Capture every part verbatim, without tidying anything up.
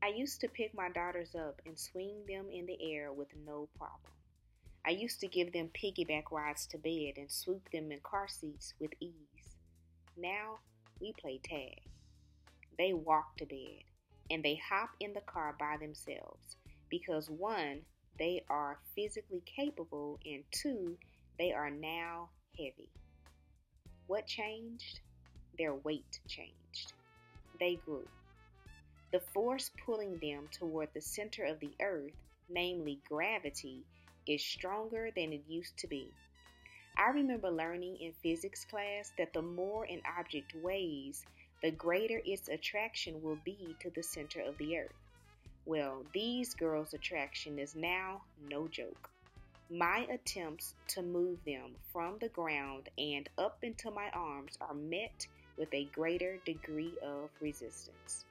I used to pick my daughters up and swing them in the air with no problem. I used to give them piggyback rides to bed and swoop them in car seats with ease. Now we play tag. They walk to bed and they hop in the car by themselves because one, they are physically capable, and two, they are now heavy. What changed? Their weight changed. They grew. The force pulling them toward the center of the earth, namely gravity, is stronger than it used to be. I remember learning in physics class that the more an object weighs, the greater its attraction will be to the center of the earth. Well, these girls' attraction is now no joke. My attempts to move them from the ground and up into my arms are met with a greater degree of resistance.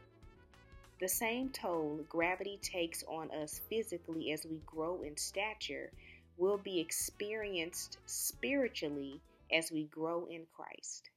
The same toll gravity takes on us physically as we grow in stature will be experienced spiritually as we grow in Christ.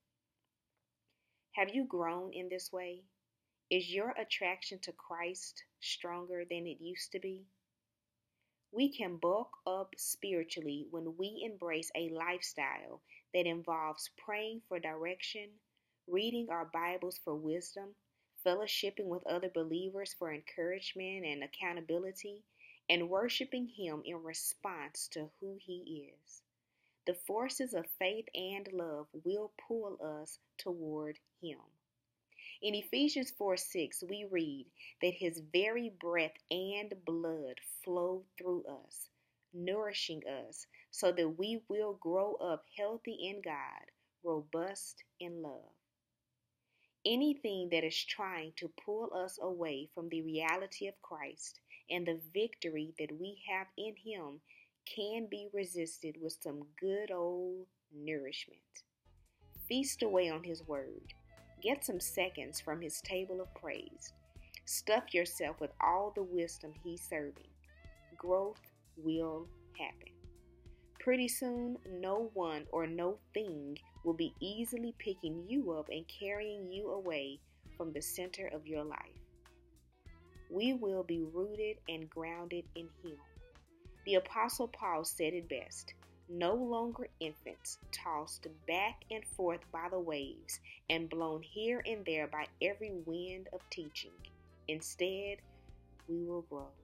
Have you grown in this way? Is your attraction to Christ stronger than it used to be? We can bulk up spiritually when we embrace a lifestyle that involves praying for direction, reading our Bibles for wisdom, fellowshipping with other believers for encouragement and accountability, and worshiping Him in response to who He is. The forces of faith and love will pull us toward Him. In Ephesians four six, we read that His very breath and blood flow through us, nourishing us so that we will grow up healthy in God, robust in love. Anything that is trying to pull us away from the reality of Christ and the victory that we have in Him can be resisted with some good old nourishment. Feast away on His Word. Get some seconds from His table of praise. Stuff yourself with all the wisdom He's serving. Growth will happen. Pretty soon, no one or no thing will be easily picking you up and carrying you away from the center of your life. We will be rooted and grounded in Him. The Apostle Paul said it best, no longer infants, tossed back and forth by the waves and blown here and there by every wind of teaching. Instead, we will grow.